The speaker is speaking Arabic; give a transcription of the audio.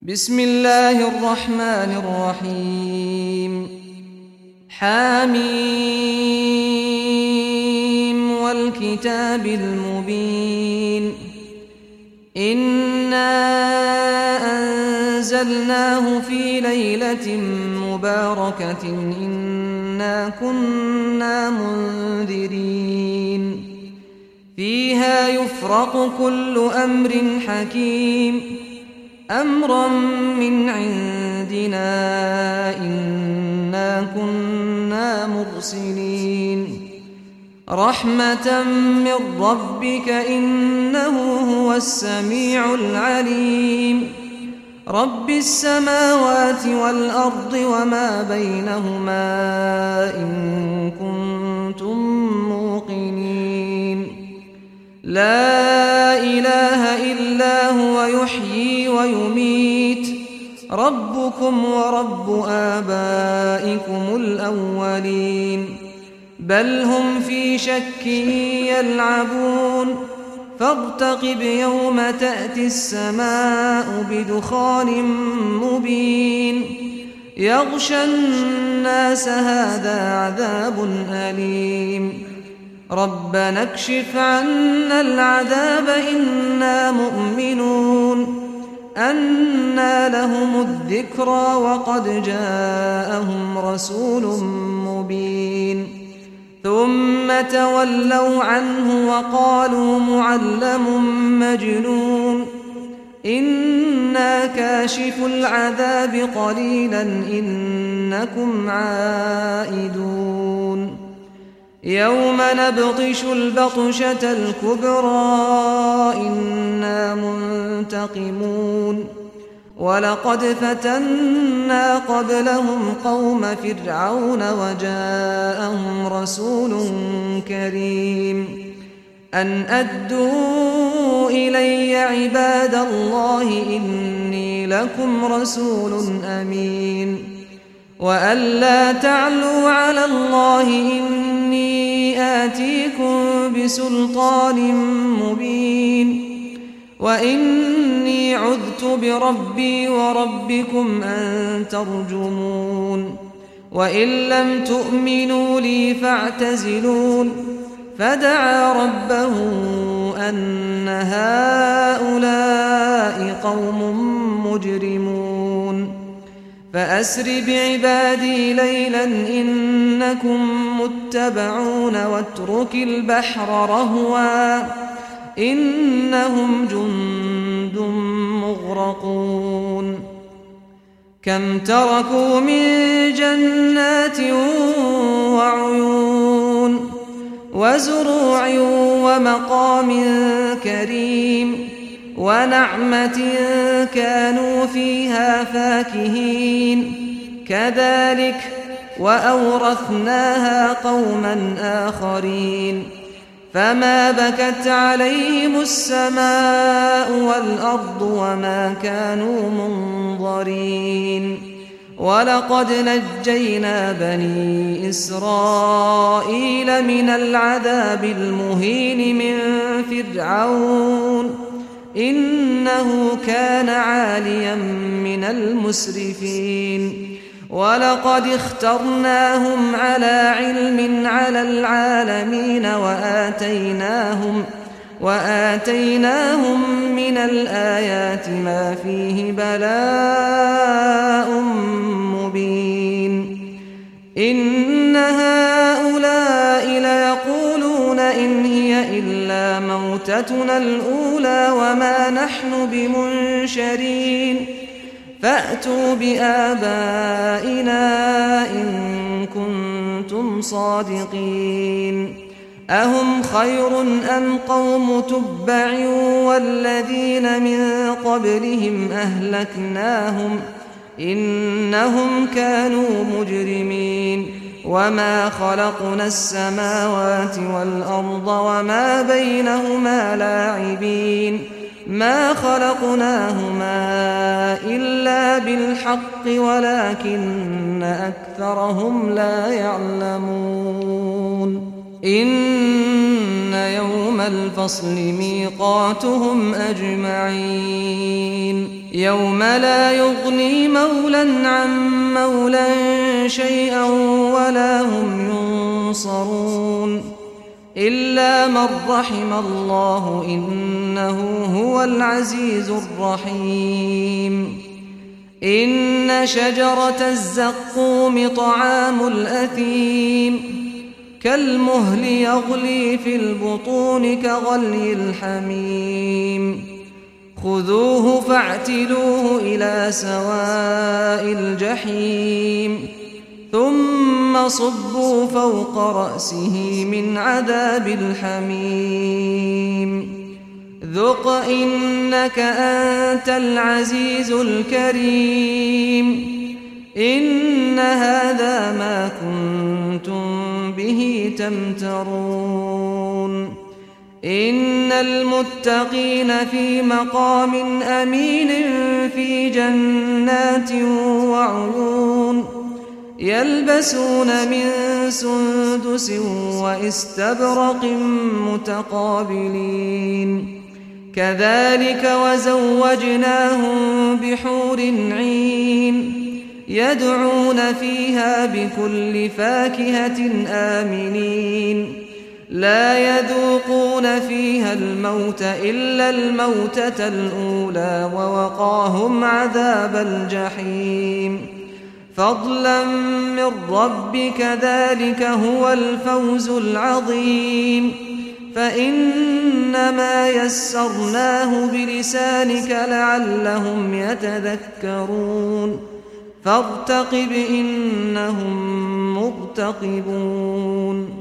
بسم الله الرحمن الرحيم حميم والكتاب المبين إنا أنزلناه في ليلة مباركة إنا كنا منذرين فيها يفرق كل أمر حكيم أمرا من عندنا إنا كنا مرسلين رحمة من ربك إنه هو السميع العليم رب السماوات والأرض وما بينهما إن كنتم موقنين لا إله إلا هو يحيي ويميت ربكم ورب آبائكم الأولين بل هم في شك يلعبون فارتقب يوم تأتي السماء بدخان مبين يغشى الناس هذا عذاب أليم ربنا اكشف عنا العذاب إنا مؤمنون أنى لهم الذكرى وقد جاءهم رسول مبين ثم تولوا عنه وقالوا معلم مجنون إنا كاشف العذاب قليلا إنكم عائدون يوم نبطش البطشة الكبرى إنا منتقمون ولقد فتنا قبلهم قوم فرعون وجاءهم رسول كريم أن أدوا إلي عباد الله إني لكم رسول أمين وأن لا تعلوا على الله إني آتيكم بسلطان مبين وإني عذت بربي وربكم أن ترجمون وإن لم تؤمنوا لي فاعتزلون فدعا ربه أن هؤلاء قوم مجرمون فأسر بعبادي ليلا إنكم متبعون واترك البحر رهوا إنهم جند مغرقون كم تركوا من جنات وعيون وزروع ومقام كريم ونعمة كانوا فيها فاكهين كذلك وأورثناها قوما آخرين فما بكت عليهم السماء والأرض وما كانوا منظرين ولقد نجينا بني إسرائيل من العذاب المهين من فرعون إنه كان عاليا من المسرفين ولقد اخترناهم على علم على العالمين وآتيناهم من الآيات ما فيه بلاء مبين إن هؤلاء ليقولون إن هي إلا موتتنا الأولى وما نحن بمنشرين فأتوا بآبائنا إن كنتم صادقين أهم خير أم قوم تبع والذين من قبلهم أهلكناهم إنهم كانوا مجرمين وما خلقنا السماوات والأرض وما بينهما لاعبين ما خلقناهما إلا بالحق ولكن أكثرهم لا يعلمون إن يوم الفصل ميقاتهم أجمعين يوم لا يغني مولى عن مولى شيئا ولا هم ينصرون إلا من رحم الله إنه هو العزيز الرحيم إن شجرة الزقوم طعام الأثيم كالمهل يغلي في البطون كغلي الحميم خذوه فاعتلوه إلى سواء الجحيم ثم صبوا فوق رأسه من عذاب الحميم ذق إنك أنت العزيز الكريم إن هذا ما كنتم به تمترون إن المتقين في مقام أمين في جنات وعيون يلبسون من سندس واستبرق متقابلين كذلك وزوجناهم بحور عين يدعون فيها بكل فاكهة آمنين لا يذوقون فيها الموت إلا الموتة الأولى ووقاهم عذاب الجحيم فضلا من ربك ذلك هو الفوز العظيم فإنما يسرناه بلسانك لعلهم يتذكرون فارتقب إنهم مرتقبون